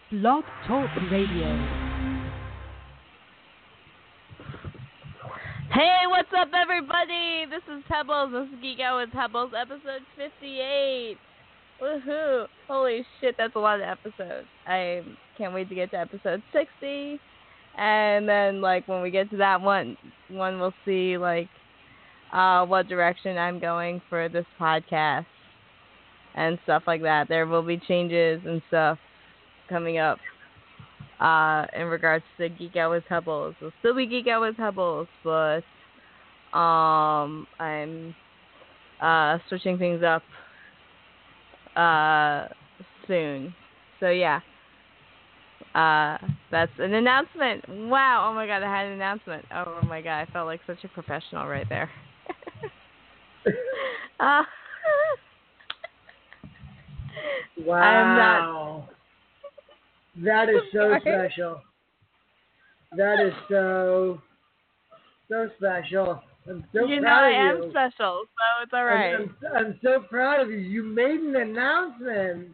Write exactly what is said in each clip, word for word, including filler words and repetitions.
Blog Talk Radio. Hey, what's up, everybody? This is Pebbles. This is Geek Out with Pebbles, episode fifty-eight. Woohoo! Holy shit, that's a lot of episodes. I can't wait to get to episode sixty. And then, like, when we get to that one, one we'll see, like, uh, what direction I'm going for this podcast and stuff like that. There will be changes and stuff coming up uh, in regards to Geek Out with Pebbles. We'll still be Geek Out with Pebbles, but um, I'm uh, switching things up uh, soon. So, yeah. Uh, that's an announcement. Wow. Oh, my God. I had an announcement. Oh, my God. I felt like such a professional right there. uh, wow. I'm not... That is so special. That is so, so special. I'm so you know, proud I of am you. special, so it's all right. I'm, I'm, I'm so proud of you. You made an announcement.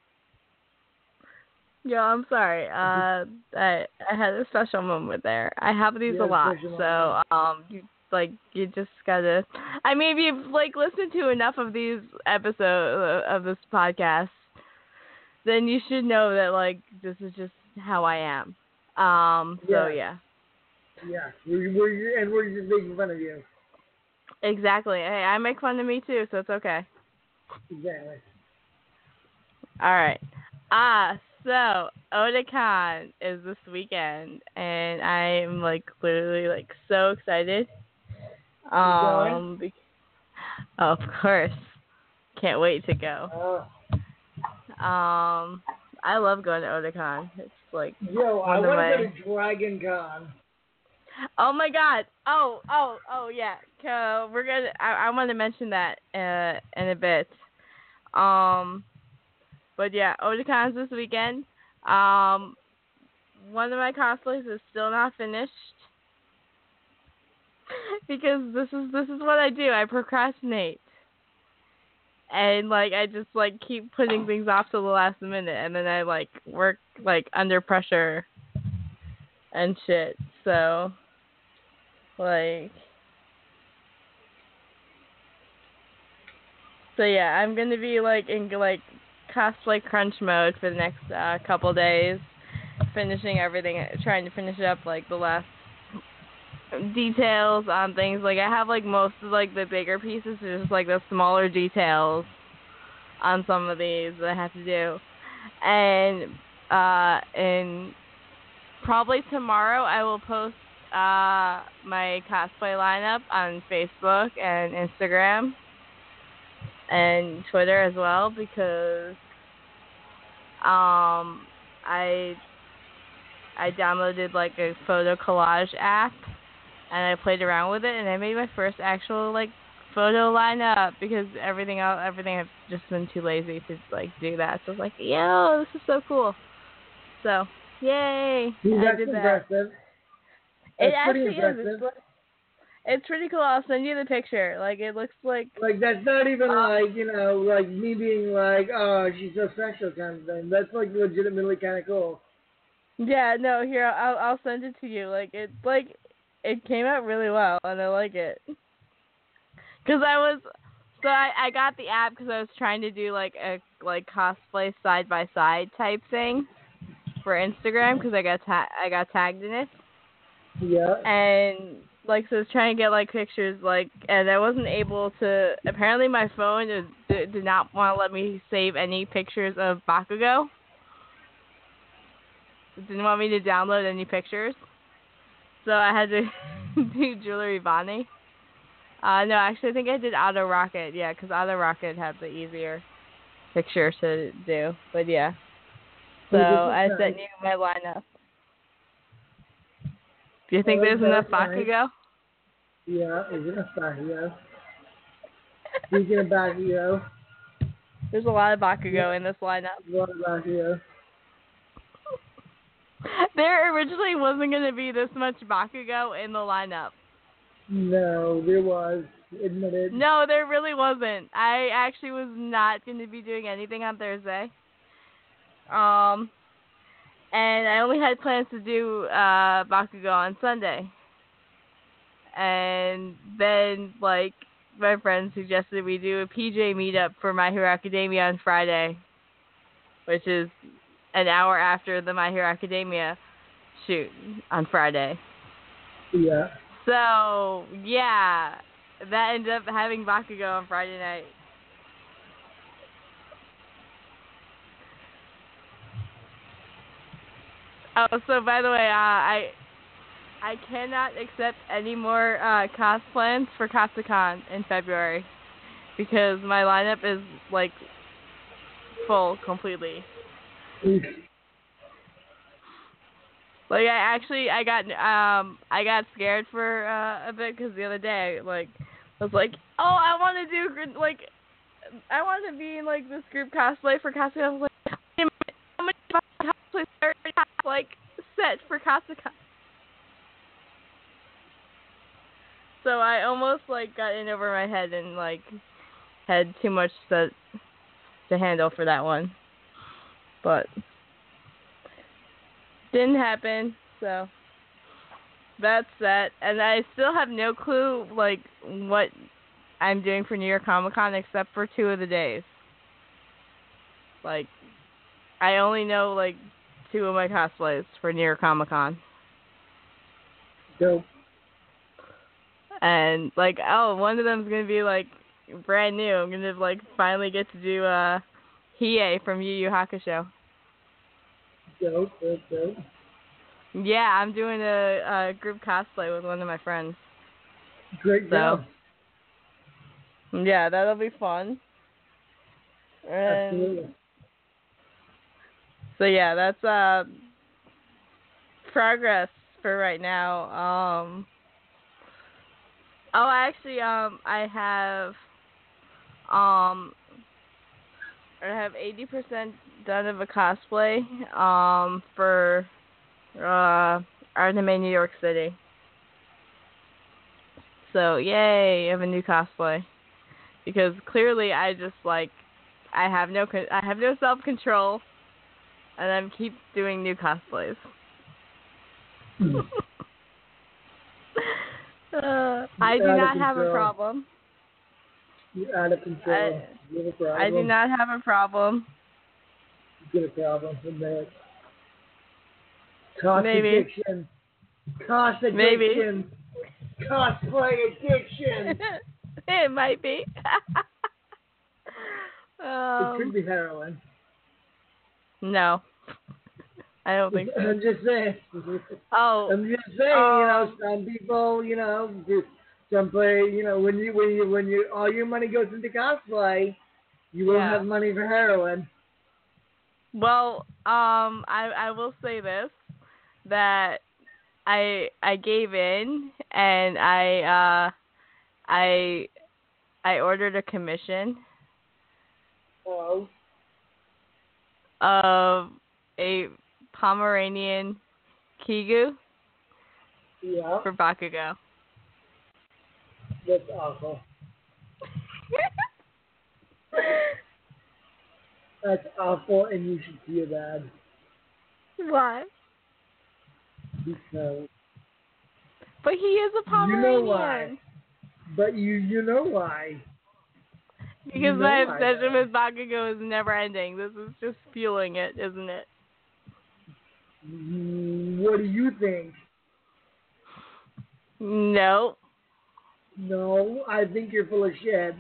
Yeah, I'm sorry. Uh, I I had a special moment there. I have these Yeah, a lot, special so um, you like you just gotta. I mean, if you've like listened to enough of these episodes of this podcast, then you should know that like this is just how I am. Um, so yeah. Yeah. We're, we're, and we're just making fun of you. Exactly. Hey, I make fun of me too, so it's okay. Exactly. All right. Ah, so Otakon is this weekend, and I am like literally like so excited. Um, be- oh, of course, can't wait to go. Oh. Um, I love going to Otakon. It's like Yo, I one of want my... to go to Dragon Con. Oh my God! Oh, oh, oh yeah. So we're gonna. I, I want to mention that uh, in a bit. Um, but yeah, Otakon's this weekend. Um, one of my cosplays is still not finished because this is this is what I do. I procrastinate. And, like, I just, like, keep putting things off till the last minute. And then I, like, work, like, under pressure and shit. So, like... So, yeah, I'm going to be, like, in, like, cosplay crunch mode for the next uh, couple days. Finishing everything, trying to finish up, like, the last details on things. Like, I have, like, most of, like, the bigger pieces. There's just, like, the smaller details on some of these that I have to do. And uh and probably tomorrow I will post uh my cosplay lineup on Facebook and Instagram and Twitter as well, because um I I downloaded like a photo collage app and I played around with it and I made my first actual like photo lineup, because everything else, everything I've just been too lazy to like do that. So I was like, yo, this is so cool. So, yay! Dude, I that's did that. impressive. It That's actually pretty impressive. is. It's, like, it's pretty cool. I'll send you the picture. Like, it looks like... Like, that's not even uh, like, you know, like me being like, oh, she's so special kind of thing. That's like legitimately kind of cool. Yeah, no, here, I'll, I'll send it to you. Like, it, like, it came out really well, and I like it. Because I was, so I, I got the app because I was trying to do like a like cosplay side by side type thing for Instagram, because I got ta- I got tagged in it. Yeah. And like, so I was trying to get like pictures, like, and I wasn't able to. Apparently, my phone did, did not want to let me save any pictures of Bakugo. It didn't want me to download any pictures, so I had to do Jewelry Bonnie. Uh, no, actually, I think I did Auto Rocket, yeah, because Auto Rocket had the easier picture to do, but yeah. So, I sent you my lineup. Do you think Oh, there's enough nice. Bakugo? Yeah, is it a Bakugo? Speaking of Bakugo. There's a lot of Bakugo Yeah. in this lineup. What about Bakugo? There originally wasn't going to be this much Bakugo in the lineup. No, there was. Admitted. No, there really wasn't. I actually was not going to be doing anything on Thursday. Um, and I only had plans to do uh, Bakugo on Sunday. And then, like, my friend suggested we do a P J meetup for My Hero Academia on Friday, which is an hour after the My Hero Academia shoot on Friday. Yeah. So, yeah, that ended up having Bakugo on Friday night. Oh, so by the way, uh, I I cannot accept any more uh, cosplans for Katsucon in February because my lineup is like full completely. Like I actually I got um I got scared for uh, a bit because the other day like I was like, oh, I want to do like I want to be in like this group cosplay for Katsucon. I was like, how many cosplays are like set for Katsucon? So I almost like got in over my head and like had too much to to handle for that one, but didn't happen. So that's that. And I still have no clue like what I'm doing for New York Comic Con except for two of the days. Like I only know like two of my cosplays for New York Comic Con. Dope. And like, oh, one of them's gonna be like brand new. I'm gonna like finally get to do uh Hiei from Yu Yu Hakusho. Dope, dope, dope. Yeah, I'm doing a, a group cosplay with one of my friends. Great job. So, yeah, that'll be fun. And Absolutely. so yeah, that's uh progress for right now. Um. Oh, actually, um, I have, um, I have eighty percent done of a cosplay, um, for, uh, Anime New York City. So, yay, I have a new cosplay. Because clearly I just, like, I have no, con- I have no self-control, and I keep doing new cosplays. Uh, I do not have a problem. You're out of control. I, you have a problem. I do not have a problem. You get a problem from that. Cost Maybe. addiction. Cost addiction. Maybe. Cosplay addiction. It might be. um, it could be heroin. No. I don't think so. I'm just saying. Oh. I'm just saying, um, you know, some people, you know, do some play, you know, when you when you when you all your money goes into cosplay, you won't yeah. have money for heroin. Well, um, I I will say this, that I I gave in and I uh I I ordered a commission Oh. of a Pomeranian Kigu Yeah. for Bakugo. That's awful. That's awful, and you should feel bad. Why? Because. But he is a Pomeranian. You know why. But you you know why. Because you know my why, obsession though. with Bakugo is never ending. This is just fueling it, isn't it? What do you think? No. No, I think you're full of shit.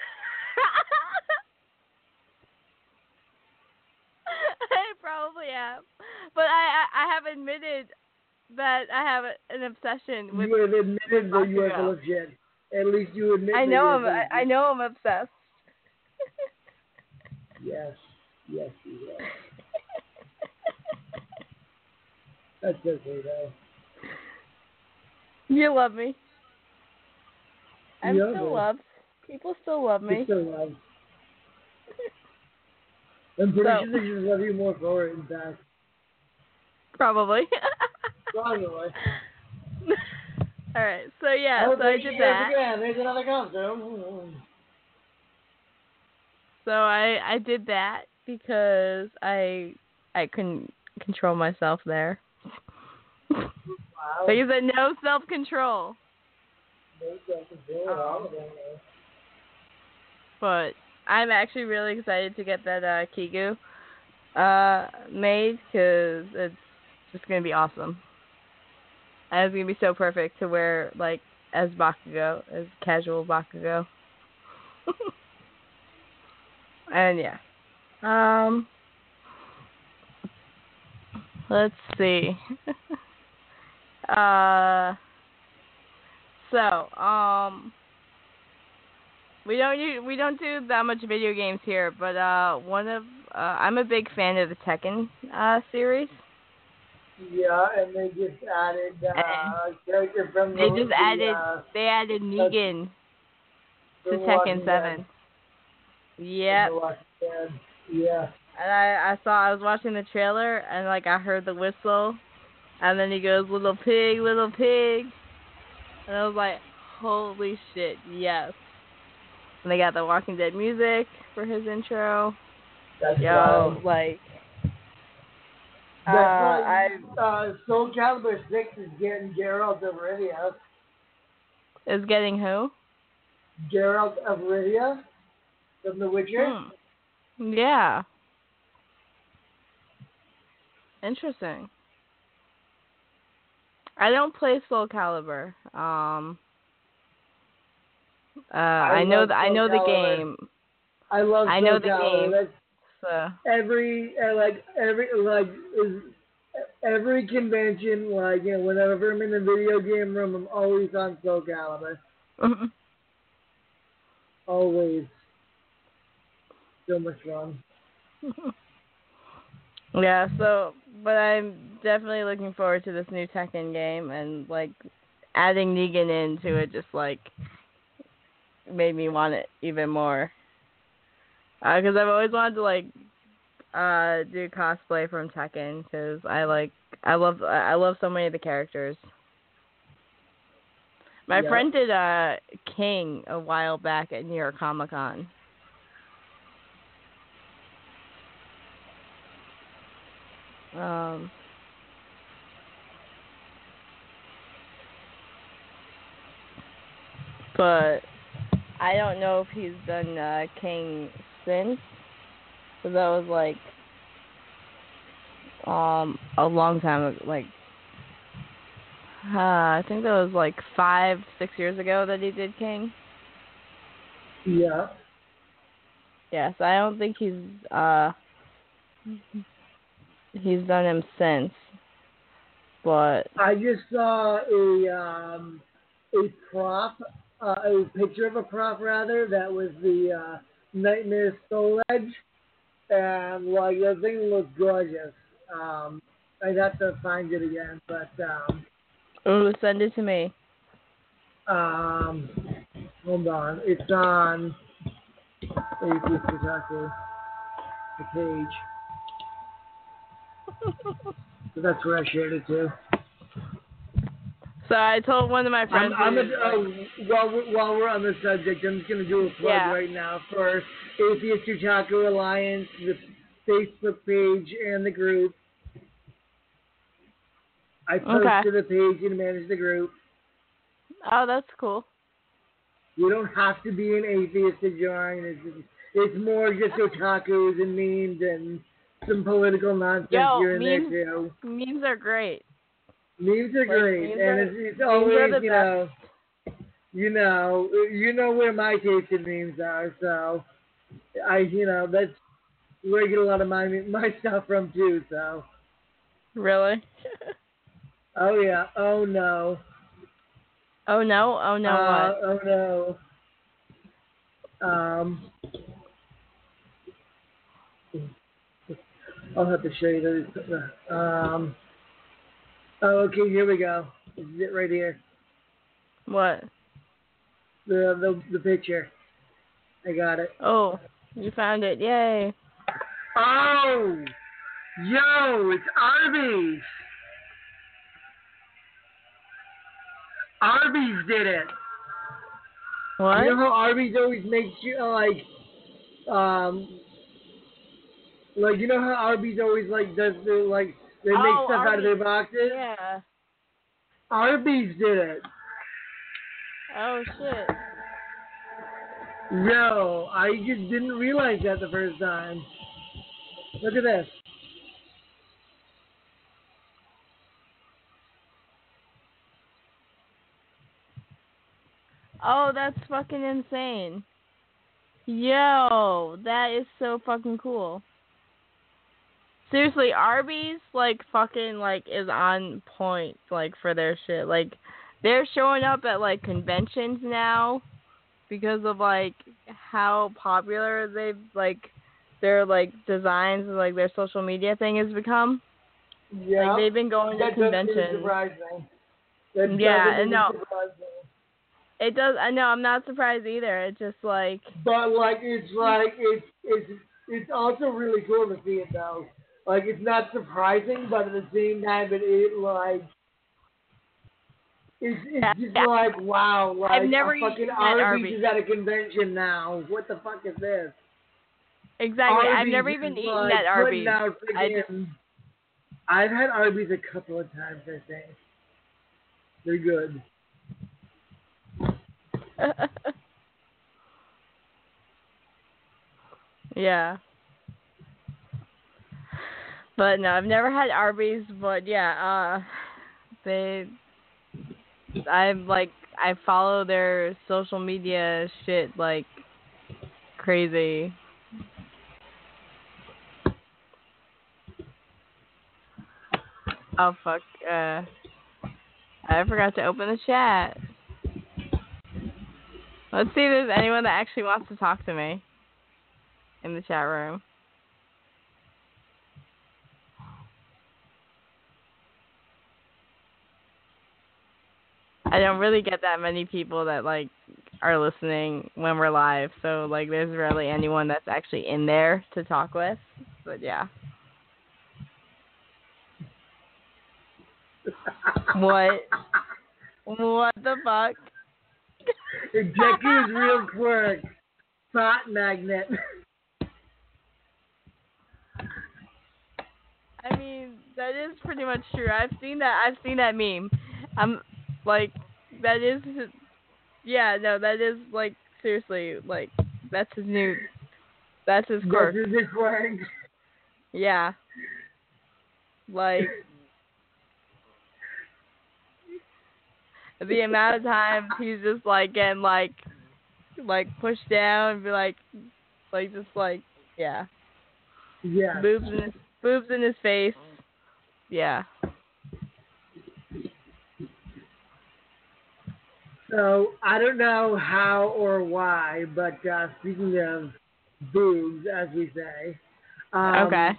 I probably am. But I, I, I have admitted that I have a, an obsession with You have admitted that you are Bakugo. full of shit. At least you admit I that know you're I'm full of I, I shit. know I'm obsessed. Yes. Yes, you are. That's okay, though. You love me. I'm You still love me. loved. People still love me. You still love. I'm pretty So- sure they should love you more for it, in fact. Probably. Probably. Alright, so yeah, so I did that. Again. There's another costume. So I I did that because I I couldn't control myself there. Wow. Like you said, no self-control. No self-control at all. Um, But I'm actually really excited to get that uh, Kigu uh, made because it's just going to be awesome. And it's going to be so perfect to wear, like, as Bakugo, as casual Bakugo. And, yeah. Um, let's see. uh, so, um... We don't u- we don't do that much video games here, but uh, one of uh, I'm a big fan of the Tekken uh, series. Yeah, and they just added uh, a character from They the, just the, added uh, they added Negan the to Walking Tekken Dead. seven. The Yep. Walking Dead. Yeah. And I I saw I was watching the trailer and like I heard the whistle, and then he goes little pig, little pig, and I was like, holy shit, yes. And they got the Walking Dead music for his intro. That's Yo, wild. like, uh, That's I why uh, Soul Calibur six is getting Geralt of Rivia. is getting who? Geralt of Rivia from The Witcher. Hmm. Yeah. Interesting. I don't play Soul Calibur. Um. Uh, I, I know love the I Soul know the Calibur. game. I love I Soul know the Calibur. game. That's So every uh, like every like is every convention, like, you know, whenever I'm in the video game room, I'm always on Soul Calibur. mhm. Always. So much fun. Yeah. So, but I'm definitely looking forward to this new Tekken game, and like adding Negan into it just like made me want it even more. Because uh, I've always wanted to like uh do cosplay from Tekken because I like I love I love so many of the characters. My Yeah. friend did uh King a while back at New York Comic Con. Um but I don't know if he's done uh King since. Because that was like um a long time ago, like uh, I think that was like five, six years ago that he did King. Yeah. Yes, I don't think he's uh he's done him since. But I just saw a um a prop, uh, a picture of a prop rather that was the uh, Nightmare Soul Edge, and like the thing looked gorgeous. Um, I'd have to find it again, but um, ooh, send it to me. um, hold on, it's on Atheist Kotaku, the page. So that's where I shared it to. So I told one of my I'm, friends. I'm a, who- uh, while, we're, while we're on the subject, I'm just going to do a plug Yeah. right now for Atheist Kotaku Alliance, the Facebook page, and the group. I posted Okay. a page and manage the group. Oh, that's cool. You don't have to be an atheist to join. It's, just, it's more just otakus and memes and some political nonsense Yo, here and memes, there, too. memes are great. Memes are Like, great, memes and are- it's, it's memes are always, the you know, you know, you know where my taste in memes are, so I, you know, that's where I get a lot of my my stuff from too. So, Really? oh yeah, oh no, Oh no, oh no, uh, what? oh no, um, I'll have to show you those. Um, oh, okay, here we go. This is it right here. What? The the the picture. I got it. Oh, you found it. Yay. Oh, yo, it's Arby's. Arby's did it. What? You know how Arby's always makes you uh, like, um, like you know how Arby's always like does the like They make Oh, stuff out of Arby's. their boxes. Yeah. Arby's did it. Oh shit. No, I just didn't realize that the first time. Look at this. Oh, that's fucking insane. Yo, that is so fucking cool. Seriously, Arby's, like, fucking, like, is on point, like, for their shit. Like, they're showing up at, like, conventions now because of, like, how popular they've, like, their, like, designs and, like, their social media thing has become. Yeah. Like, they've been going that to conventions. Doesn't surprise me. That Yeah, doesn't and no. surprise me. It does. I know. I'm not surprised either. It's just like. But like, it's like it's it's it's also really cool to see it though. Like, it's not surprising, but at the same time, it, it like it's it's just Yeah. like wow, like I've never a fucking eaten at Arby's, Arby's. is at a convention now. What the fuck is this? Exactly. Arby's I've never is, even eaten like, at Arby's. putting out I friggin- just. I've had Arby's a couple of times, I think. They're good. Yeah. But no, I've never had Arby's, but yeah, uh they I'm like I follow their social media shit like crazy. Oh fuck, uh I forgot to open the chat. Let's see if there's anyone that actually wants to talk to me in the chat room. I don't really get that many people that like are listening when we're live, so like there's rarely anyone that's actually in there to talk with. But yeah. What? What the fuck? Executive's real quirk. Thought magnet. I mean, that is pretty much true. I've seen that. I've seen that meme. I'm like, that is, yeah, no, that is like seriously, like that's his new, that's his quirk. That's his quirk. Yeah. Like. The amount of times he's just like getting like, like pushed down and be like, like just like, yeah. Yeah. Boobs in his, boobs in his face. Yeah. So I don't know how or why, but uh, speaking of boobs, as we say. Um, Okay.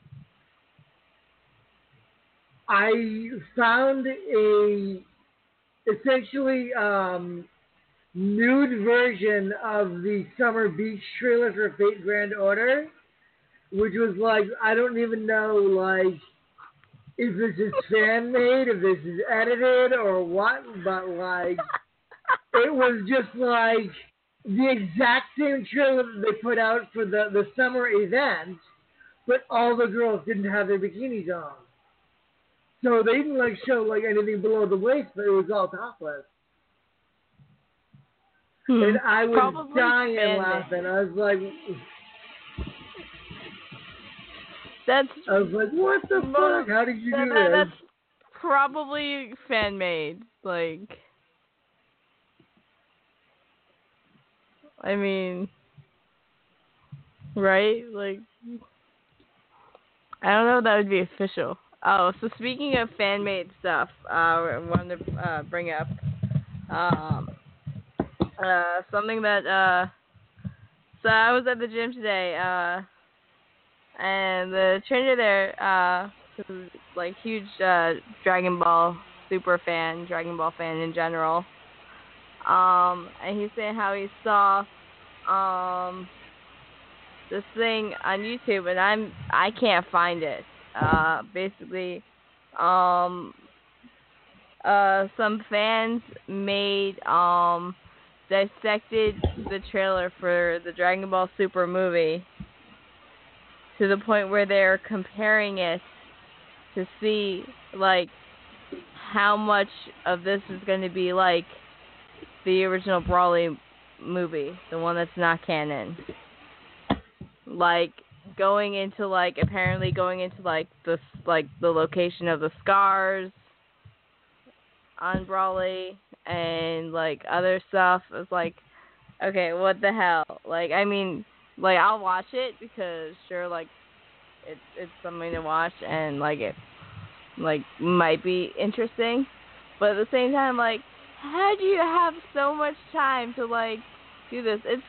I found a essentially um, nude version of the Summer Beach trailer for Fate Grand Order, which was like, I don't even know, like, if this is fan made, if this is edited or what, but like, it was just like the exact same trailer that they put out for the, the summer event, but all the girls didn't have their bikinis on. So they didn't like show like anything below the waist, but it was all topless. Hmm. And I was Probably dying fan-made. laughing. I was like, That's. I was like, what the Well, fuck? How did you that, do that, this? That's probably fan made. Like. I mean. Right? Like. I don't know if that would be official. Oh, so speaking of fan-made stuff, uh, I wanted to uh, bring up um, uh, something that, uh, so I was at the gym today, uh, and the trainer there, uh, who's like huge uh, Dragon Ball super fan, Dragon Ball fan in general, um, and he's saying how he saw um, this thing on YouTube, and I'm I can't find it. Uh, basically, um, uh, some fans made, um, dissected the trailer for the Dragon Ball Super movie to the point where they're comparing it to see like how much of this is going to be like the original Brawley movie, the one that's not canon. Like going into like apparently going into like the like the location of the scars on Brawley and like other stuff. It's like, okay, what the hell? Like, I mean, like I'll watch it because sure, like it's it's something to watch and like it like might be interesting, but at the same time, like, how do you have so much time to like do this? It's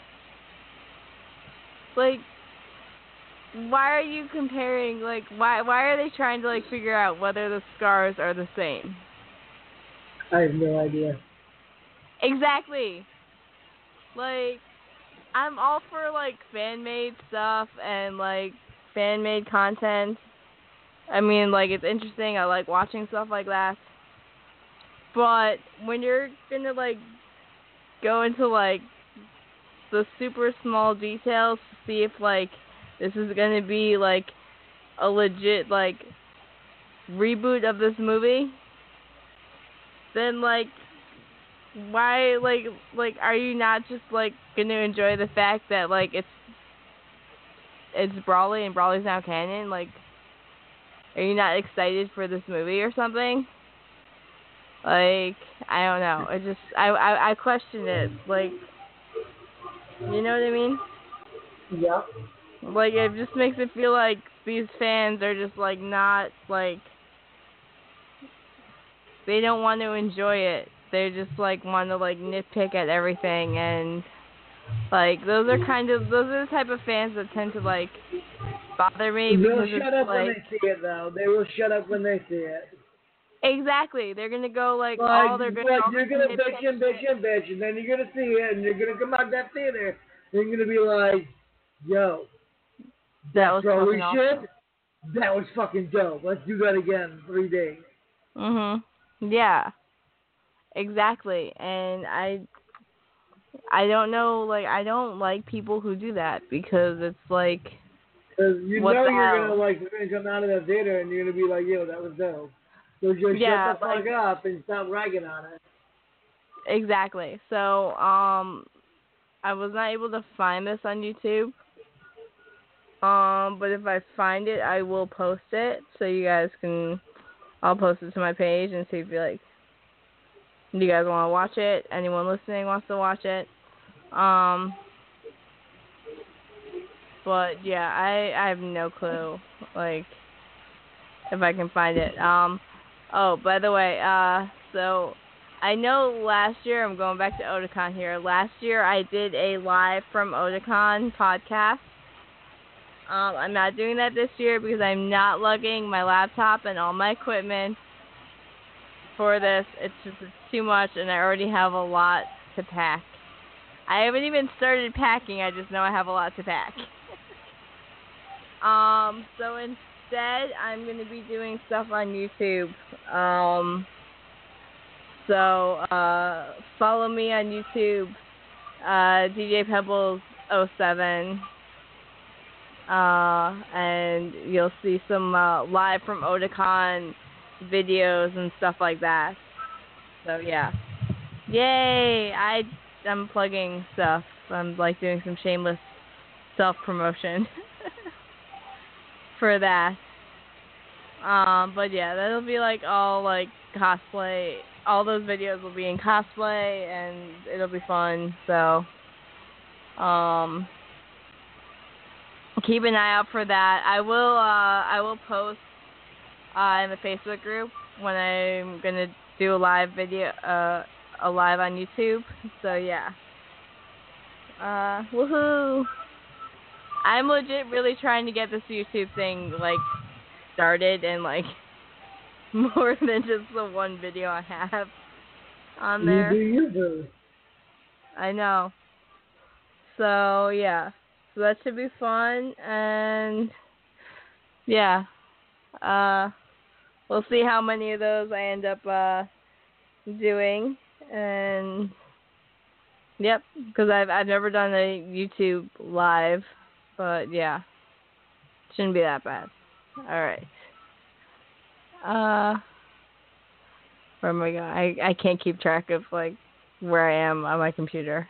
like, why are you comparing? Like, why why are they trying to like figure out whether the scars are the same? I have no idea. Exactly. Like, I'm all for like fan made stuff and like fan made content. I mean, like, it's interesting. I like watching stuff like that. But when you're gonna like go into like the super small details to see if like this is gonna be like a legit like reboot of this movie, then like why like like are you not just like gonna enjoy the fact that like it's it's Brawley and Brawley's now canon? Like, are you not excited for this movie or something? Like, I don't know. I just I I, I question it. Like, you know what I mean? Yeah. Like, it just makes it feel like these fans are just like not like they don't want to enjoy it. They just like want to like nitpick at everything, and like those are kind of those are the type of fans that tend to like bother me. They'll because shut it's up like, when they see it, though. They will shut up when they see it. Exactly. They're gonna go like, Like, all they're gonna. like all you're they're gonna gonna bitch and bitch and bitch, and then you're gonna see it, and you're gonna come out that theater, and you're gonna be like, "Yo, that was Brawley fucking shit. awesome. That was fucking dope. Let's do that again in three days." Mhm. Yeah. Exactly. And I, I don't know. Like, I don't like people who do that because it's like. Because you what know the you're hell? gonna like you're gonna come out of that theater, and you're gonna be like, "Yo, that was dope." So just Yeah, shut the like, fuck up and stop ragging on it. Exactly. So, um, I was not able to find this on YouTube. Um, but if I find it, I will post it so you guys can. I'll post it to my page and see if you like. Do you guys want to watch it? Anyone listening wants to watch it? Um. But yeah, I I have no clue. Like, if I can find it. Um. Oh, by the way, uh, so I know last year, I'm going back to Otakon here. Last year I did a live from Otakon podcast. Um, I'm not doing that this year because I'm not lugging my laptop and all my equipment for this. It's just it's too much, and I already have a lot to pack. I haven't even started packing. I just know I have a lot to pack. um, so instead, I'm going to be doing stuff on YouTube. Um, so uh, follow me on YouTube, uh, D J Pebbles oh seven. Uh, and you'll see some uh, live from Otakon videos and stuff like that. So yeah, yay! I I'm plugging stuff. I'm like doing some shameless self promotion for that. Um, but yeah, that'll be like all like cosplay. All those videos will be in cosplay, and it'll be fun. So, um. keep an eye out for that. I will uh I will post uh in the Facebook group when I'm gonna do a live video uh a live on YouTube. So yeah. Uh woohoo. I'm legit really trying to get this YouTube thing like started and like more than just the one video I have on You there. do you do. I know. So yeah. So that should be fun, and yeah. Uh, we'll see how many of those I end up uh, doing, and yep, because I've I've never done a YouTube live, but yeah, shouldn't be that bad. All right. Uh, where am I going? I I can't keep track of like where I am on my computer.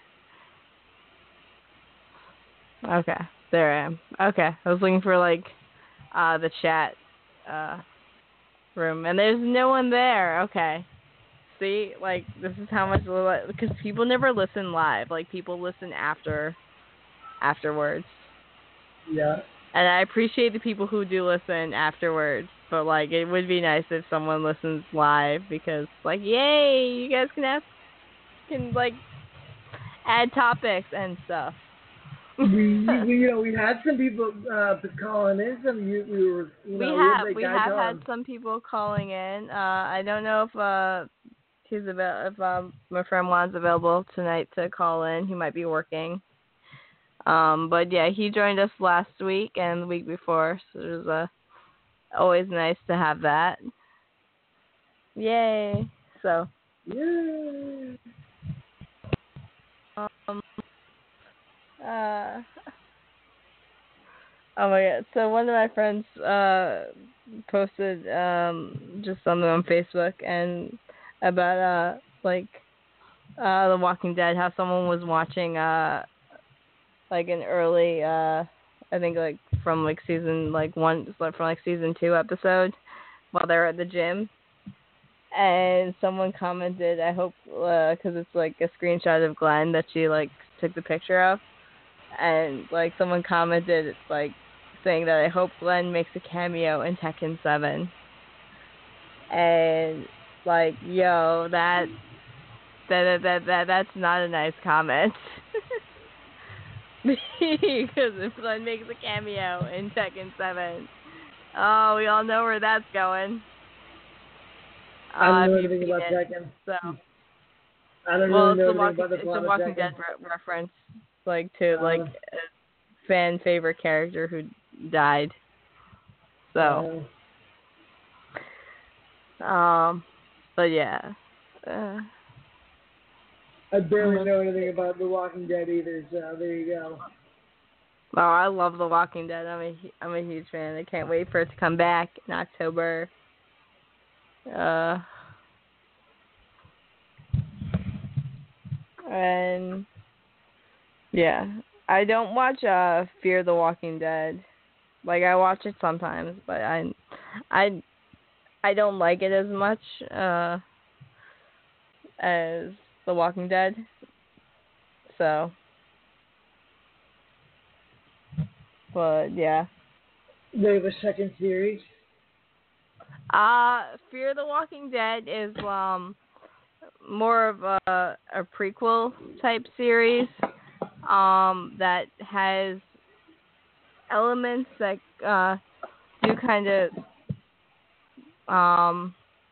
Okay, there I am. Okay, I was looking for like uh the chat uh room, and there's no one there. Okay, see, like this is how much because people never listen live. Like people listen after afterwards. Yeah. And I appreciate the people who do listen afterwards, but like it would be nice if someone listens live because like yay, you guys can ask can like add topics and stuff. we, we you know we had some people uh calling in. Some you we were you we know have we, we have had some people calling in. Uh, I don't know if uh he's about if um my friend Juan's available tonight to call in. He might be working. Um, but yeah, he joined us last week and the week before, so it was uh, always nice to have that. Yay! So. Yay! Um. Uh. Oh my god! So one of my friends uh posted um just something on Facebook and about uh like uh The Walking Dead, how someone was watching uh like an early uh I think like from like season like one from like season two episode while they were at the gym, and someone commented, I hope because uh, it's like a screenshot of Glenn that she like took the picture of, and like someone commented like saying that I hope Glenn makes a cameo in Tekken seven, and like yo that that that that that's not a nice comment. Because if Glenn makes a cameo in Tekken seven, oh, we all know where that's going. Uh, I don't know if you've anything seen about it, Tekken. so. I don't Well, really it's know a anything Walking, about the it's plot a of Walking Tekken. Dead re- reference, like to Uh, like a fan favorite character who died. So, uh, um, but yeah. Uh, I barely know anything about The Walking Dead either, so there you go. Oh, I love The Walking Dead. I'm a I'm a huge fan. I can't wait for it to come back in October. Uh, and yeah, I don't watch uh Fear the Walking Dead. Like I watch it sometimes, but I I I don't like it as much uh as The Walking Dead. So, but yeah. They have a second series. Uh, Fear the Walking Dead is um more of a a prequel type series um that has elements that uh do kind of um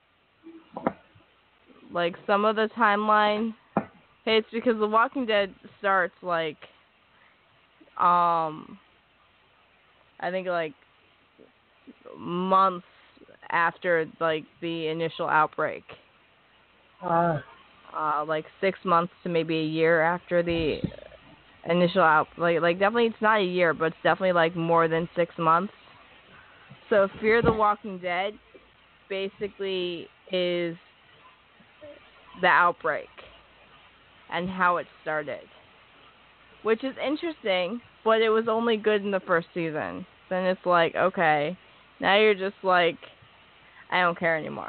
like some of the timeline. Hey, it's because The Walking Dead starts like um I think like months after like the initial outbreak. Uh, Uh, like six months to maybe a year after the initial out, like like definitely it's not a year, but it's definitely like more than six months. So Fear the Walking Dead basically is the outbreak and how it started, which is interesting, but it was only good in the first season. Then it's like, okay, now you're just like, I don't care anymore.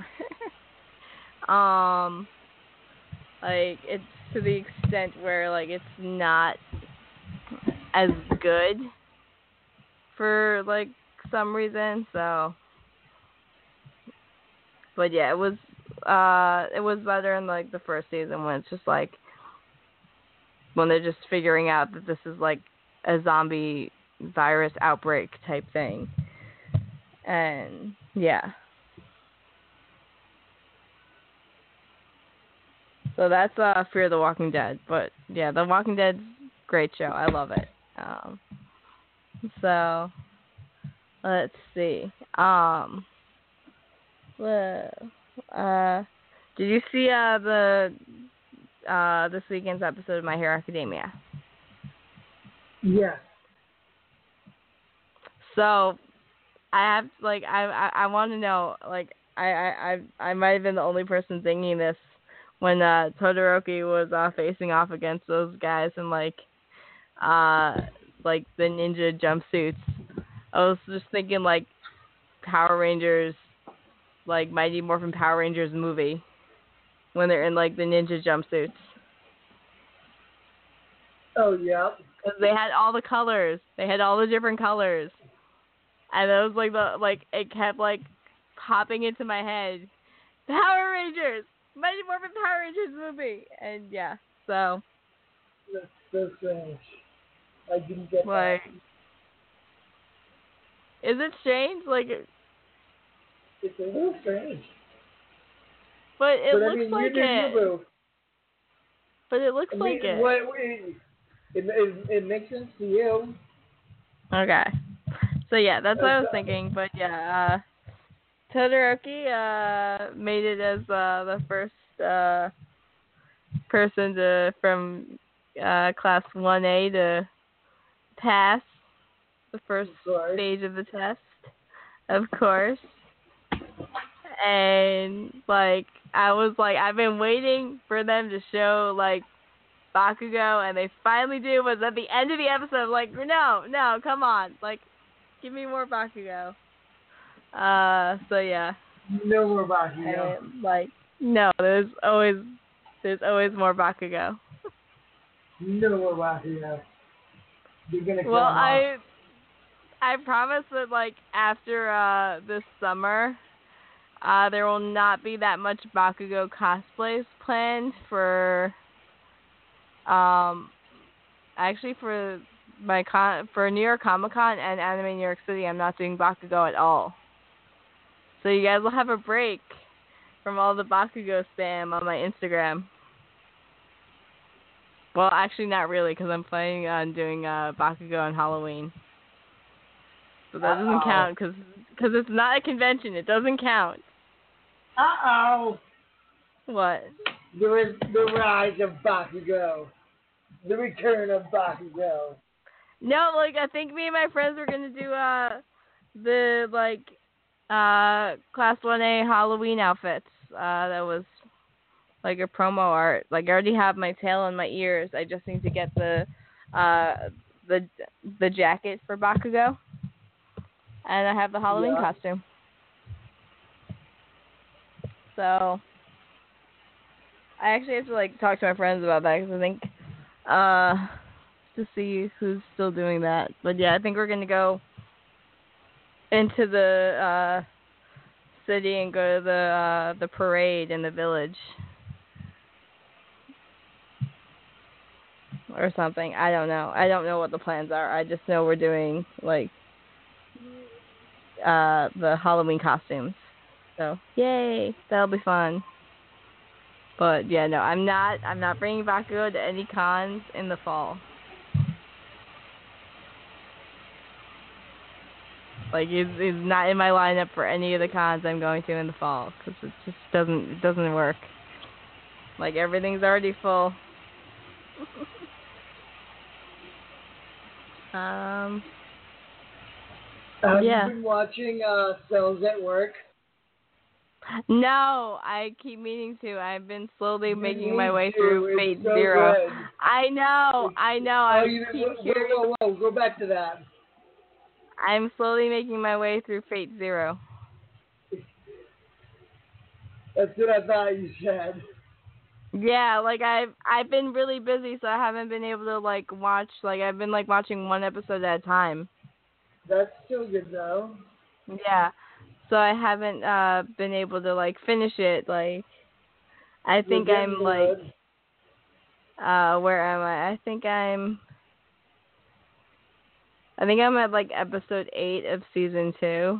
um, like it's to the extent where like it's not as good for like some reason. So, but yeah, it was uh, it was better in like the first season when it's just like when they're just figuring out that this is like a zombie virus outbreak type thing, and yeah. So that's uh, Fear the Walking Dead. But yeah, The Walking Dead's a great show. I love it. Um, so let's see. Um, well, uh, did you see uh, the uh, this weekend's episode of My Hero Academia? yeah. So I have like I I, I want to know like I, I, I, I might have been the only person thinking this when uh, Todoroki was uh, facing off against those guys in like, uh, like the ninja jumpsuits. I was just thinking like Power Rangers, like Mighty Morphin Power Rangers movie when they're in like the ninja jumpsuits. Oh, yeah. Because they had all the colors. They had all the different colors. And it was like the like it kept like popping into my head. Power Rangers, Mighty Morphin Power Rangers movie, and yeah, so. That's so strange. I didn't get like, that. Is it strange? Like, it's a little strange. But it but, looks I mean, like you it. You but it looks I like mean, it. What, it, it. It makes sense to you. Okay. So yeah, that's what I was uh, thinking. But yeah, uh, Todoroki uh, made it as uh, the first uh, person to from uh, class one A to pass the first stage of the test, of course. And like I was like, I've been waiting for them to show like Bakugo, and they finally do. Was at the end of the episode. I'm like, no, no, come on, like. Give me more Bakugo. Uh, so yeah. No more Bakugo. And, like, no, there's always, there's always more Bakugo. No more Bakugo. You're gonna well, come I, I promise that like after uh this summer, uh, there will not be that much Bakugo cosplays planned for, um, actually for. My con for New York Comic Con and Anime New York City, I'm not doing Bakugo at all. So you guys will have a break from all the Bakugo spam on my Instagram. Well, actually not really, because I'm planning on doing uh, Bakugo on Halloween. So that Uh-oh. doesn't count, because because it's not a convention. It doesn't count. Uh-oh. What? There is the rise of Bakugo. The return of Bakugo. No, like, I think me and my friends were going to do, uh, the, like, uh, Class one A Halloween outfits. Uh, that was, like, a promo art. Like, I already have my tail and my ears. I just need to get the, uh, the, the jacket for Bakugo. And I have the Halloween yeah. costume. So, I actually have to, like, talk to my friends about that, because I think, uh... to see who's still doing that. But yeah, I think we're gonna go into the uh, city and go to the uh, the parade in the village or something. I don't know. I don't know what the plans are. I just know we're doing like uh, the Halloween costumes. So yay, that'll be fun. But yeah, no, I'm not. I'm not bringing Bakugo to any cons in the fall. Like, he's, he's not in my lineup for any of the cons I'm going to in the fall, because it just doesn't, it doesn't work. Like, everything's already full. um, Have yeah. you been watching uh, Cells at Work? No, I keep meaning to. I've been slowly you making my way to. through it's Fate so Zero. Good. I know, I know. Oh, I you keep whoa, hearing. Whoa, whoa, whoa, go back to that. I'm slowly making my way through Fate Zero. That's what I thought you said. Yeah, like I've I've been really busy, so I haven't been able to like watch. Like I've been like watching one episode at a time. That's still good though. Yeah, so I haven't uh been able to like finish it. Like I think I'm like uh where am I? I think I'm. I think I'm at like episode eight of season two.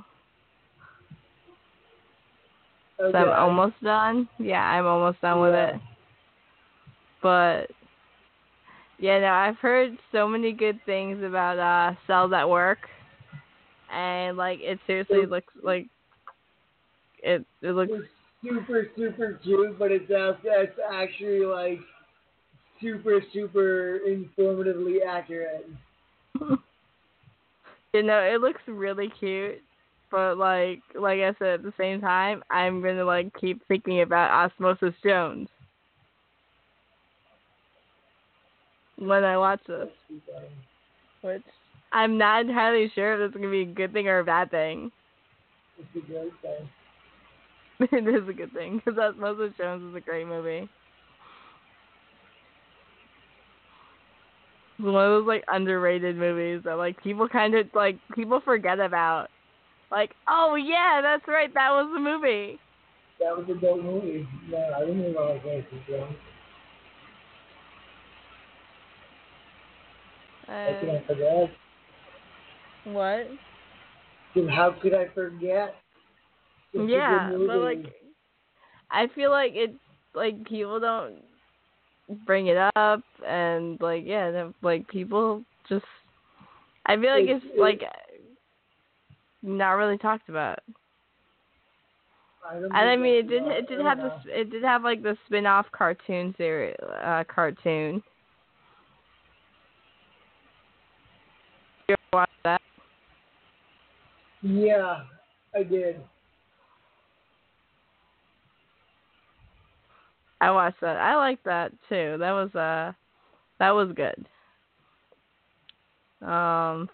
Okay. So I'm almost done. Yeah, I'm almost done yeah. with it. But yeah, no, I've heard so many good things about uh Cells at Work, and like it seriously it's, looks like it. It looks it's super super cute, but it's uh, it's actually like super super informatively accurate. You know, it looks really cute. but like like I said, at the same time, I'm gonna like keep thinking about Osmosis Jones when I watch this, which I'm not entirely sure if it's gonna be a good thing or a bad thing. It's a great thing. It is a good thing because Osmosis Jones is a great movie. It's one of those like underrated movies that like people kind of like people forget about. Like, oh yeah, that's right, that was the movie. That was a dope movie. No, I didn't know I was going Uh, How could I forget? what? Then how could I forget? It's a Yeah, good but movie. like, I feel like it, like people don't bring it up, and like, yeah, no, like people just, I feel like It's- it's, like not really talked about. I don't And I think mean, it that's did, right. it did I have don't this, know. it did have like the spin-off cartoon series, uh, cartoon. You ever watch that? Yeah, I did. I watched that. I liked that too. That was uh, that was good. Um,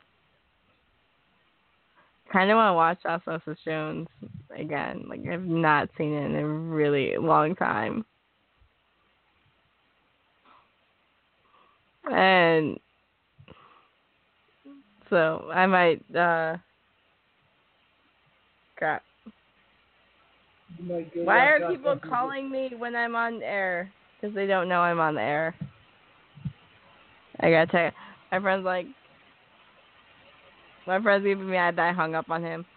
kind of want to watch Osmosis Jones again. Like I've not seen it in a really long time. And so I might uh, crap. My good Why luck, are people Osmosis. calling me when I'm on air? Because they don't know I'm on the air. I gotta tell you, my friend's like, my friend's even mad that I hung up on him.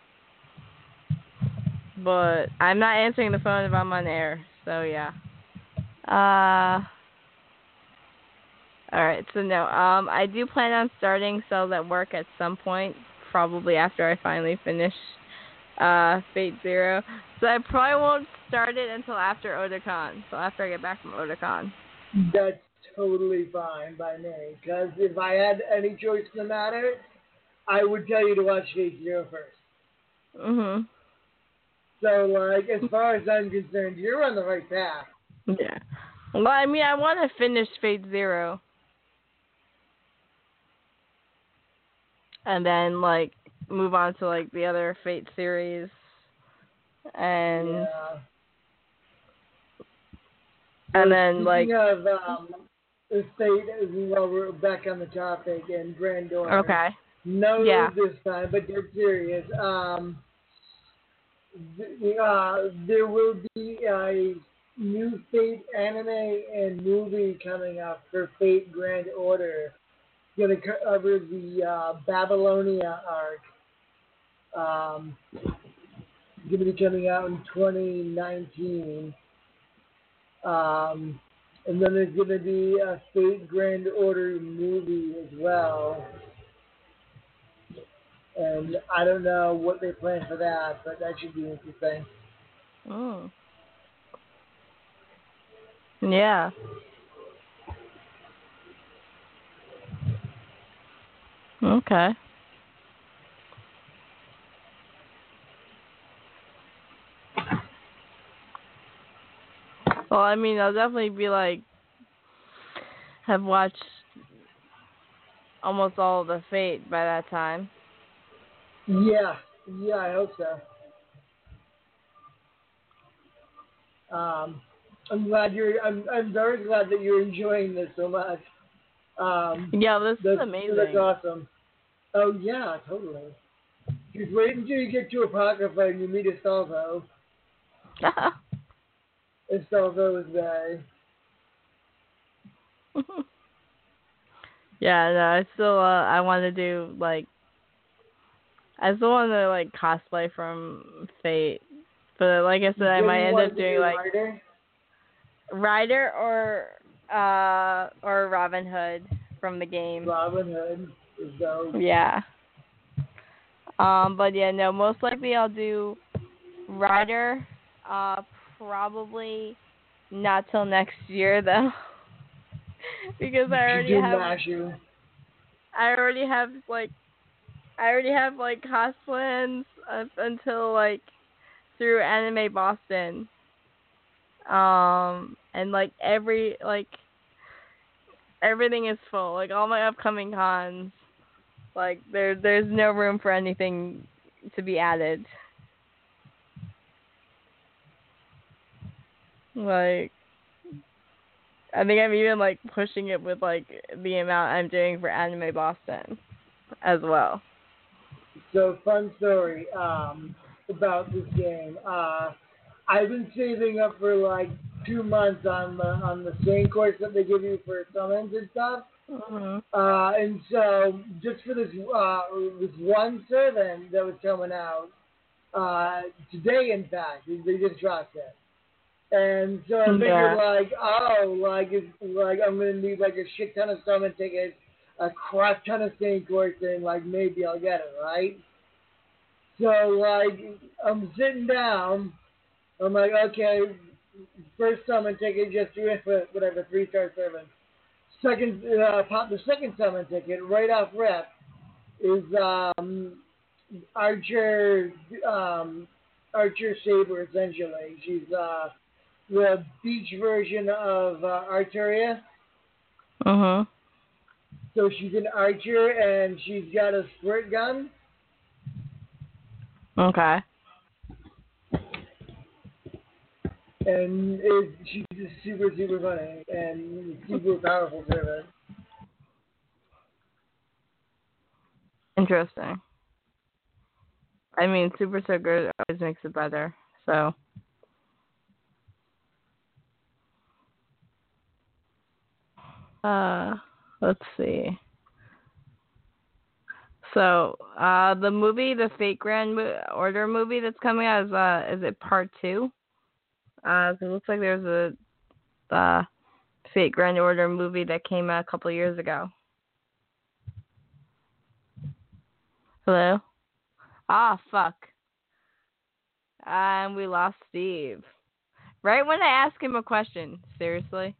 But I'm not answering the phone if I'm on air, so yeah. Uh, alright, so no, um, I do plan on starting Cells at Work at some point, probably after I finally finish uh, Fate Zero. So I probably won't start it until after Otakon, so after I get back from Otakon. That's totally fine by me. Because if I had any choice in the matter, I would tell you to watch Fate Zero first. Mhm. So, like, as far as I'm concerned, you're on the right path. Yeah. Well, I mean, I want to finish Fate Zero. And then, like, move on to, like, the other Fate series. And Yeah. and Well, then, like... Speaking of um, the Fate, while we're back on the topic, and Grand Order. Okay. No Yeah. this time, but they're serious. Um, th- uh, there will be a new Fate anime and movie coming up for Fate Grand Order. Going to cover the uh, Babylonia arc. Um, going to be coming out in twenty nineteen. Um, and then there's going to be a Fate Grand Order movie as well. And I don't know what they plan for that, but that should be interesting. Oh. Yeah. Okay. Well, I mean, I'll definitely be like, have watched almost all of the Fate by that time. Yeah, yeah, I hope so. Um, I'm glad you're. I'm. I'm very glad that you're enjoying this so much. Um, Yeah, this that's, is amazing. That's awesome. Oh yeah, totally. Just wait until you get to Apocrypha and you meet Astolfo. Astolfo is there. Yeah, no, I still, uh, I want to do, like, I still want to, like, cosplay from Fate. But, like I said, I Then might you end want up to doing, be like, Ryder? Ryder or, uh, or Robin Hood from the game. Robin Hood is dope. Yeah. Um, but, yeah, no, most likely I'll do Ryder, uh, probably not till next year, though. Because I already You do have, Mashu. I already have, like, I already have like cosplans up until like through Anime Boston. Um, and like every like everything is full. Like all my upcoming cons, like there there's no room for anything to be added. Like I think I'm even like pushing it with like the amount I'm doing for Anime Boston as well. So fun story um, about this game. Uh, I've been saving up for like two months on the on the same course that they give you for summons and stuff. Mhm. Uh, and so just for this uh, this one servant that was coming out uh, today, in fact, they just dropped it. And so I figured Yeah. like, oh, like it's like I'm gonna need like a shit ton of summon tickets, a crap ton of same course, and like maybe I'll get it, right? So like I'm sitting down, I'm like, okay, first summon ticket, just do it for whatever three star service. Second, uh, pop the second summon ticket right off rep is um, Archer um, Archer Saber essentially. She's uh, the beach version of uh, Arteria. Mhm. So she's an archer and she's got a squirt gun. Okay. And it, she's just super, super funny and super powerful servant. Interesting. I mean, Super So Good always makes it better. So. Uh, let's see. So, uh, the movie, the Fate Grand Mo- Order movie that's coming out is uh, is it part two? Uh, so it looks like there's a uh, Fate Grand Order movie that came out a couple of years ago. Hello? Ah, fuck. And we lost Steve. Right when I ask him a question. Seriously?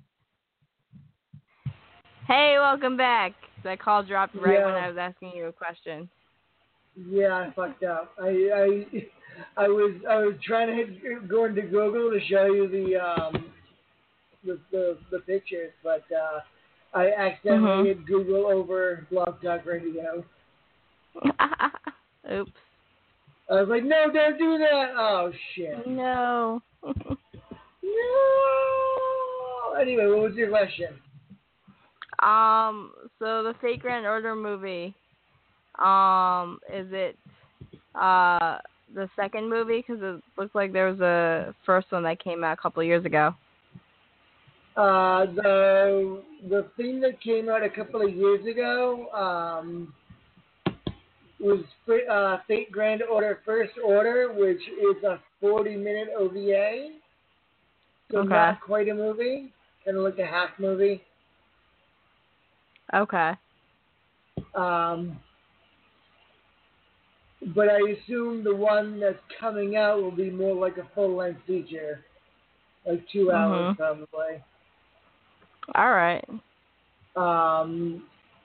Hey, welcome back. That call dropped right yeah. when I was asking you a question. Yeah, I fucked up. I I I was I was trying to hit, go into Google to show you the um the the, the pictures, but uh, I accidentally Mhm. hit Google over Blog Talk Radio. Oops. I was like, no, don't do that. Oh shit. No. No. Anyway, what was your question? um. So the Fate Grand Order movie. Um. Is it uh the second movie? Because it looks like there was a first one that came out a couple of years ago. Uh, the the thing that came out a couple of years ago um, was uh, Fate Grand Order First Order, which is a forty minute O V A. So Okay. not quite a movie, kind of like a half movie. Okay. Um, but I assume the one that's coming out will be more like a full length feature, like two hours Mhm. probably. All right. Um,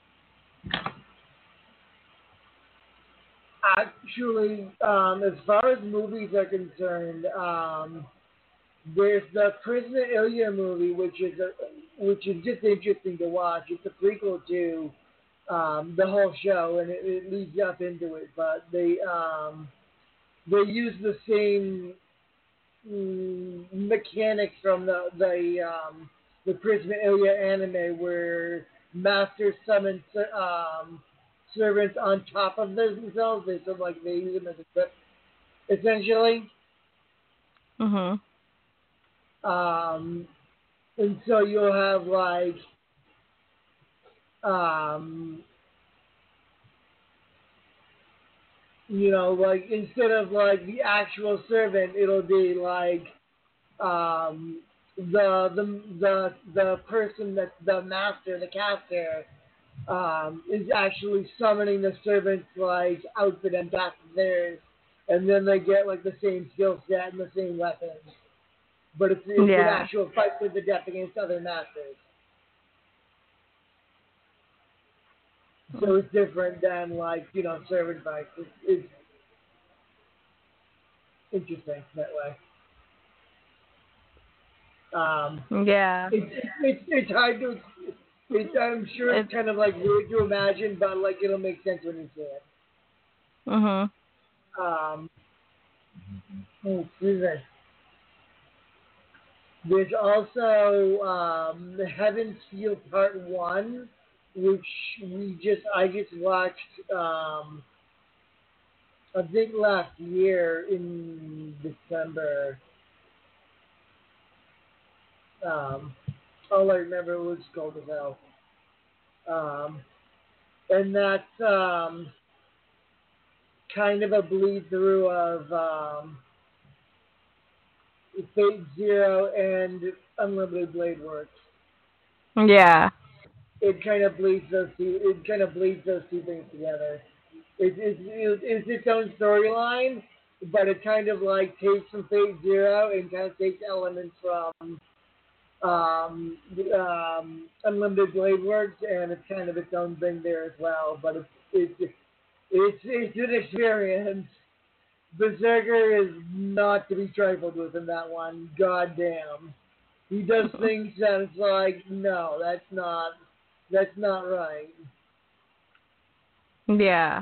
actually, um, as far as movies are concerned, um, there's the Prisoner Ilya movie, which is a, which is just interesting to watch. It's a prequel to um, the whole show, and it, it leads up into it. But they um, they use the same mm, mechanics from the the um, the Prisoner Ilya anime, where Master summons um, servants on top of themselves. They sort of like they use them as a grip, essentially. Mhm. Um, and so you'll have like um, you know, like instead of like the actual servant, it'll be like um, the the the the person that's the master, the caster, um, is actually summoning the servant's like outfit and back to theirs, and then they get like the same skill set and the same weapons. But it's, it's an Yeah. actual fight to the death against other masters. So it's different than like, you know, servant fights. It's, it's interesting that way. Um, Yeah. it's, it's, it's hard to, it's, I'm sure it's, It's kind of like weird to imagine, but like it'll make sense when you see it. mhm. Um, oh, excuse me. There's also um, Heaven's Feel Part One, which we just I just watched. Um, I think last year in December. Um, all I remember was cold as hell. Um, and that's um, kind of a bleed through of um, Fate Zero and Unlimited Blade Works. Yeah. It kind of bleeds those two. It kind of bleeds those two things together. It, it, it, it's its own storyline, but it kind of like takes from Fate Zero and kind of takes elements from um, um, Unlimited Blade Works, and it's kind of its own thing there as well. But it's it's it's, it's an experience. Berserker is not to be trifled with in that one. God damn. He does things that it's like, no, that's not, that's not right. Yeah.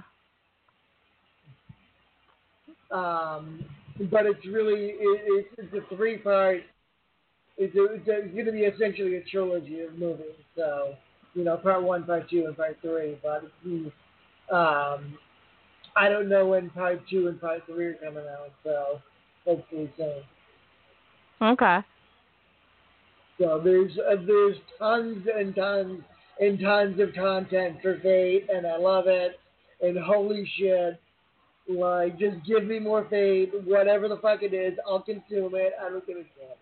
Um, but it's really, it, it's, it's a three part, it's, a, it's, a, it's going to be essentially a trilogy of movies. So, you know, part one, part two, and part three. But um, I don't know when part two and part three are coming out. So, hopefully soon. Okay. So there's uh, there's tons and tons and tons of content for Fate, and I love it. And holy shit, like just give me more Fate, whatever the fuck it is, I'll consume it. I don't give a shit.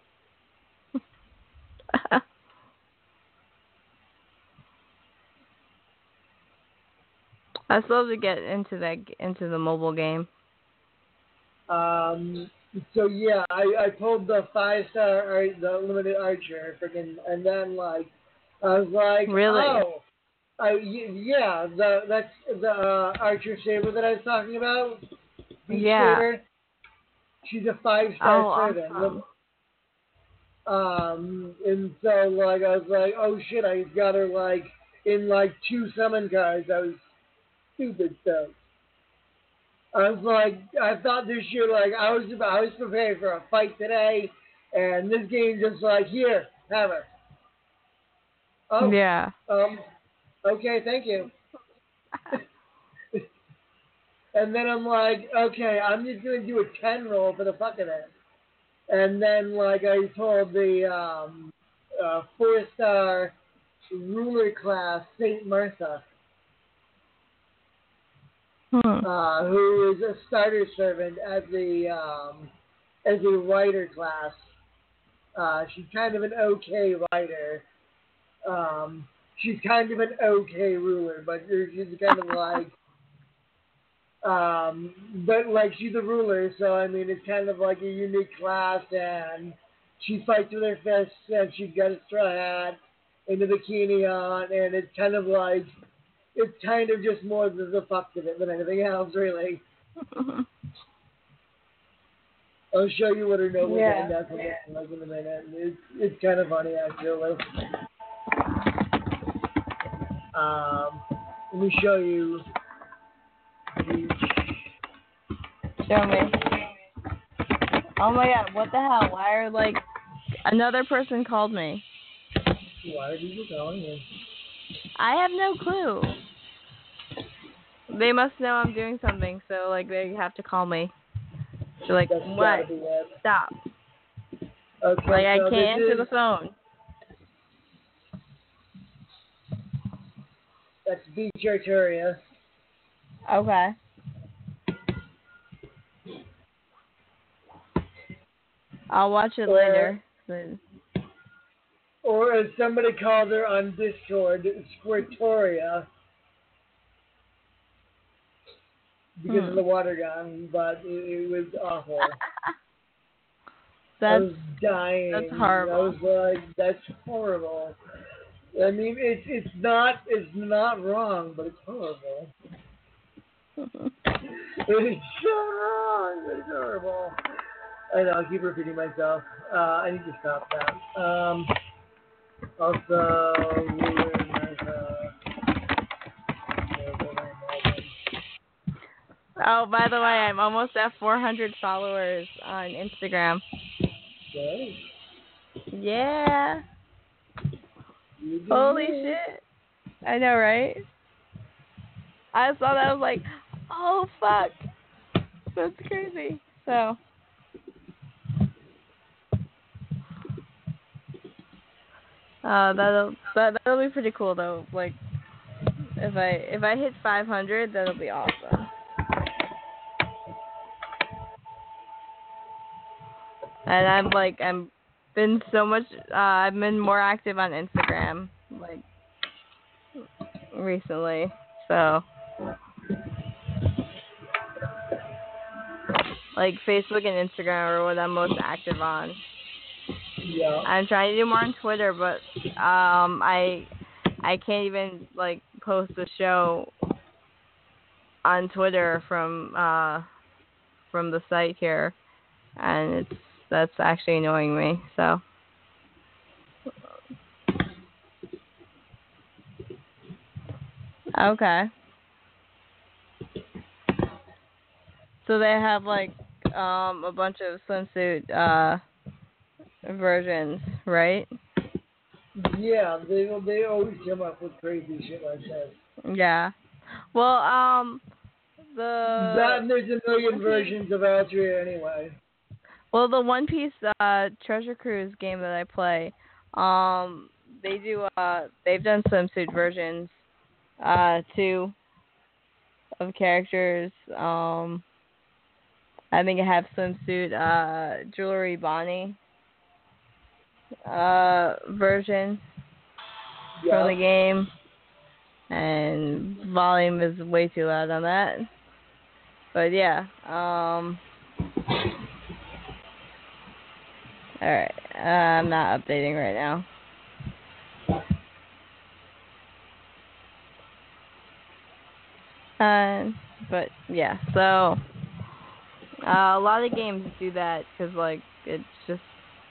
I still have to get into that into the mobile game. Um. So yeah, I, I pulled the five star art, the limited archer, freaking, and then like I was like, Really? oh, I y- yeah, the that's the uh, archer saber that I was talking about. Beast Yeah. Saber. She's a five star Oh, servant. awesome. Um, and so like I was like, oh shit, I got her like in like two summon cards. I was stupid stuff. I was like, I thought this shit like I was I was prepared for a fight today, and this game just like here, have her. Oh, Yeah. um, okay, thank you. And then I'm like, okay, I'm just gonna do a ten roll for the fuck of it. And then like I told the um, uh, four star ruler class Saint Martha, Hmm. uh, who is a starter servant as the um, as a writer class. Uh, she's kind of an okay writer. Um, she's kind of an okay ruler, but she's kind of like, um, but like she's a ruler, so I mean it's kind of like a unique class, and she fights with her fists, and she's got a straw hat and a bikini on, and it's kind of like, it's kind of just more the, the fuck of it than anything else, really. I'll show you what her noble Yeah. game does like in a minute. It's it's kind of funny actually. Um, let me show you. Show me. Oh my god, what the hell? Why are like another person called me? Why are people calling you? I have no clue. They must know I'm doing something, so like they have to call me. They're like, That's what? gotta be it. Stop. Okay, Like I so can't this answer is, the phone. That's Beach Arteria. Okay. I'll watch it Or- later. Or as somebody called her on Discord, Squirtoria. Because Hmm. of the water gun, but it, it was awful. I That's was dying. that's horrible. I was like, that's horrible. I mean, it's it's not it's not wrong, but it's horrible. It's so wrong. It's horrible. I know. I keep repeating myself. Uh, I need to stop that. Um, also, Oh, by the way, I'm almost at four hundred followers on Instagram. okay. Yeah. You do Holy you. shit. I know, right? I saw that, I was like, oh, fuck. That's crazy. So. Uh, that'll that, that'll be pretty cool though. Like, if I if I hit five hundred, that'll be awesome. And I'm like I'm been so much. Uh, I've been more active on Instagram like recently. So like Facebook and Instagram are what I'm most active on. Yeah. I'm trying to do more on Twitter, but um, I I can't even like post a show on Twitter from uh from the site here, and it's that's actually annoying me. So okay, so they have like um a bunch of swimsuit uh versions, right? Yeah, they they always come up with crazy shit like that. Yeah. Well, um, the That and there's a million One versions Piece, of Altria anyway. well, the One Piece uh Treasure Cruise game that I play, um, they do uh they've done swimsuit versions, uh, too, of characters. Um, I think I have swimsuit uh jewelry Bonnie uh version Yeah. for the game, and volume is way too loud on that. But yeah, um, all right, uh, I'm not updating right now. Uh, but yeah, so uh, a lot of games do that because like it's just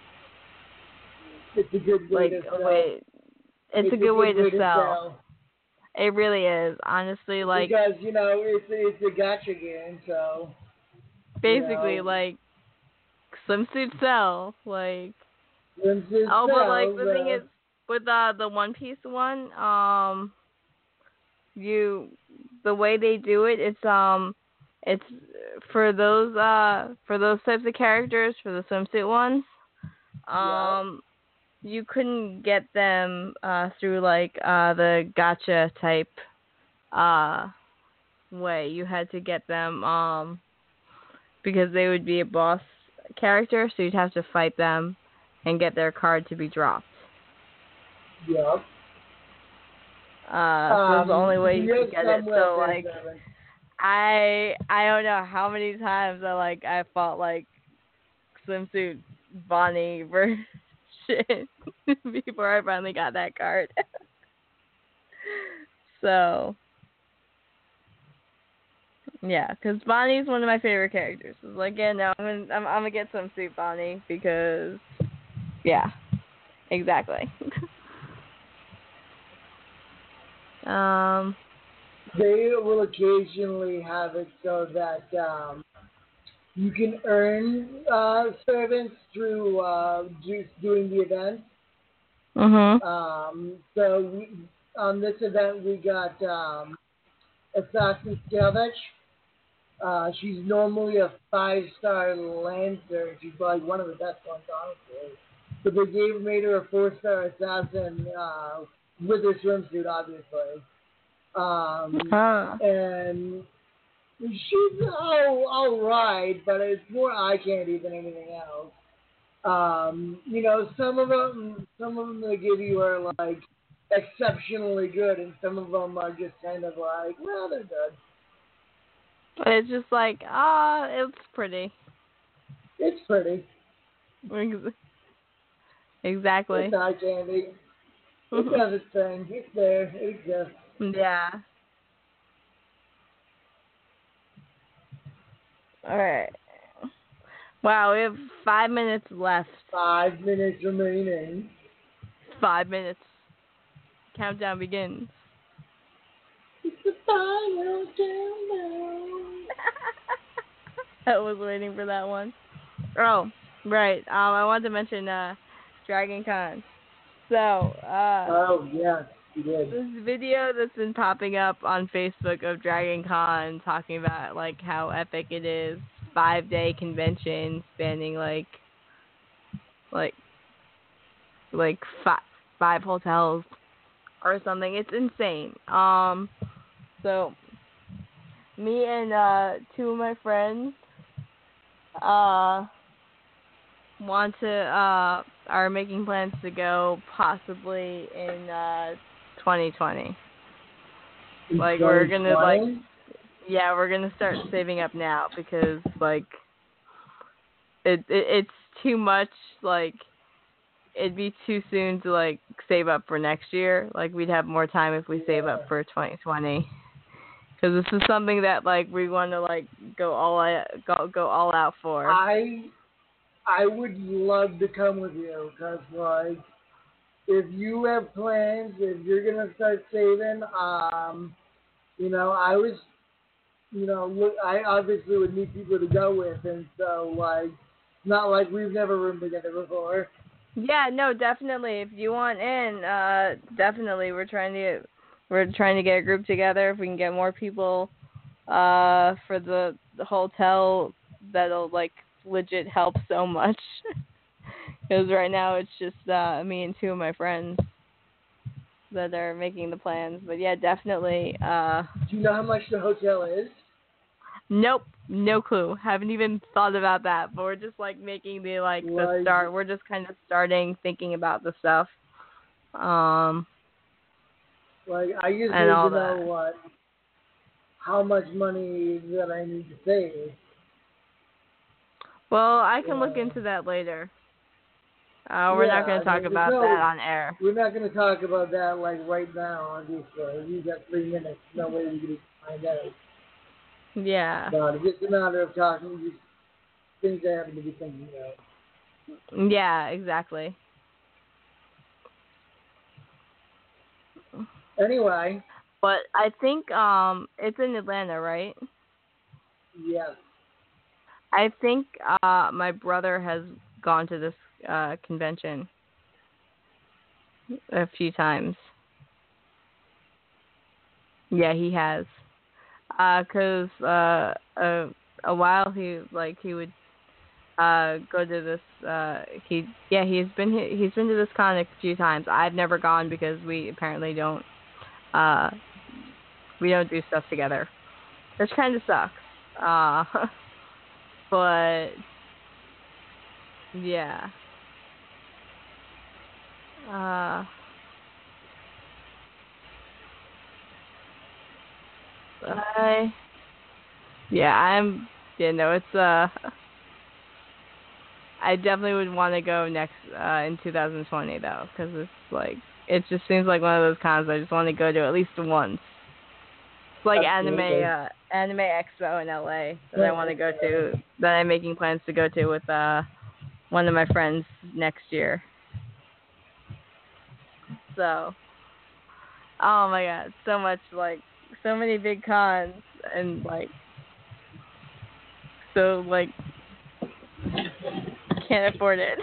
It's a good way like to a sell. way. It's, It's a good way, to, to sell. sell. It really is, honestly. Like Because, you know, it's it's a gotcha game, so basically, you know, like swimsuit sell. Like once it oh, but like sells, the thing uh, is with uh, the One Piece one, um, you the way they do it, it's um, it's for those uh for those types of characters for the swimsuit ones. Um, you couldn't get them uh through like uh the gacha type uh way. You had to get them um because they would be a boss character, so you'd have to fight them and get their card to be dropped. yeah. Uh, so Um, that's the only way you yes, could get it. somewhere So like, there's I I don't know how many times I like I fought like swimsuit Bonnie version before I finally got that card. So yeah, because Bonnie's one of my favorite characters. It's like, yeah, no, I'm gonna I'm, I'm gonna get swimsuit Bonnie because yeah, exactly. um. They will occasionally have it so that um, you can earn uh, servants through uh, just doing the event. Mhm. Um, so we, on this event, we got um, Assassin Scavenge. Uh, she's normally a five-star Lancer. She's like one of the best ones, honestly. But they gave made her a four-star assassin uh, with her swimsuit, obviously. Um, Huh. and she's all, all right, but it's more eye candy than anything else. Um, you know, some of them, some of them they give you are like exceptionally good, and some of them are just kind of like, well, they're good. But it's just like, ah, it's pretty. It's pretty. Exactly. It's eye candy. It does its thing. It's there. It exists. Yeah. All right. Wow, we have five minutes left. Five minutes remaining. Five minutes. Countdown begins. It's the final countdown. I was waiting for that one. Oh, right. Um, I wanted to mention uh, Dragon Con. So, uh, oh, yes, you did. this video that's been popping up on Facebook of Dragon Con talking about, like, how epic it is. Five-day convention spanning, like, like, like five, five hotels or something. It's insane. Um, so, me and uh, two of my friends uh, want to, uh, are making plans to go possibly in uh, twenty twenty. Like, we're gonna, like, yeah, we're gonna start saving up now because, like, it, it it's too much, like, it'd be too soon to, like, save up for next year. Like, we'd have more time if we save up for twenty twenty. Because this is something that, like, we want to, like, go all out, go, go all out for. I I would love to come with you because, like, if you have plans, if you're going to start saving, um, you know, I was, you know, look, I obviously would need people to go with, and so, like, it's not like we've never roomed together before. Yeah, no, definitely. If you want in, uh, definitely. We're trying to we're trying to get a group together. If we can get more people, uh, for the, the hotel, that'll, like, legit help so much. Because right now it's just uh, me and two of my friends that are making the plans. But yeah, definitely. Uh, Do you know how much the hotel is? Nope, no clue. Haven't even thought about that. But we're just, like, making the, like, the Like, start. We're just kind of starting thinking about the stuff. Um, like I just need and to all know that. what, how much money that I need to save. Well, I can Yeah. look into that later. Uh, we're not Yeah, going to I talk mean, about no- that on air. We're not going to talk about that, like, right now, obviously. We've got three minutes. No way we can find out. Yeah. But it's just a matter of talking, just things I happen to be thinking of. Yeah, exactly. Anyway, But I think um it's in Atlanta, right? yes. I think uh my brother has gone to this uh convention a few times. Yeah, he has. Uh 'cause uh a, a while he like he would uh go to this uh he yeah, he's been he- he's been to this con a few times. I've never gone because we apparently don't uh we don't do stuff together. Which kind of sucks. Uh but yeah. Uh I yeah, I'm yeah, no, it's uh I definitely would want to go next uh in two thousand twenty though, cuz it's like it just seems like one of those cons I just want to go to at least once. It's like Absolutely. anime uh anime expo in L A that I want to go to, that I'm making plans to go to with uh one of my friends next year. So, oh my god, so much, like, so many big cons, and, like, so, like, can't afford it.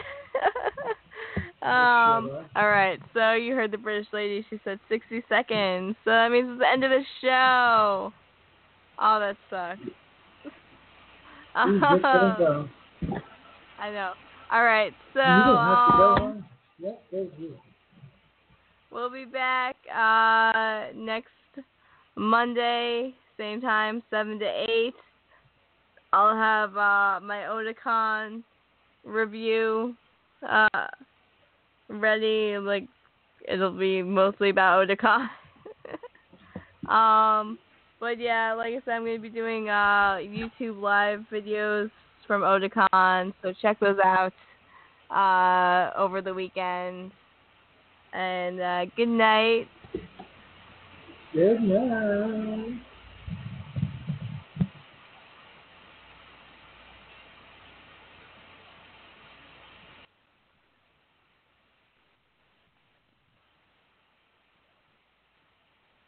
um, alright, so you heard the British lady, she said sixty seconds, so that means it's the end of the show. Oh, that sucks. He's just gonna go. I know. Alright, so, You don't have to go um, on. Yeah, there's you. we'll be back uh, next Monday, same time, seven to eight. I'll have uh, my Otakon review uh, ready. Like, it'll be mostly about Otakon. um, but yeah, like I said, I'm going to be doing uh, YouTube live videos from Otakon, so check those out uh, over the weekend. And uh, good night. Good night.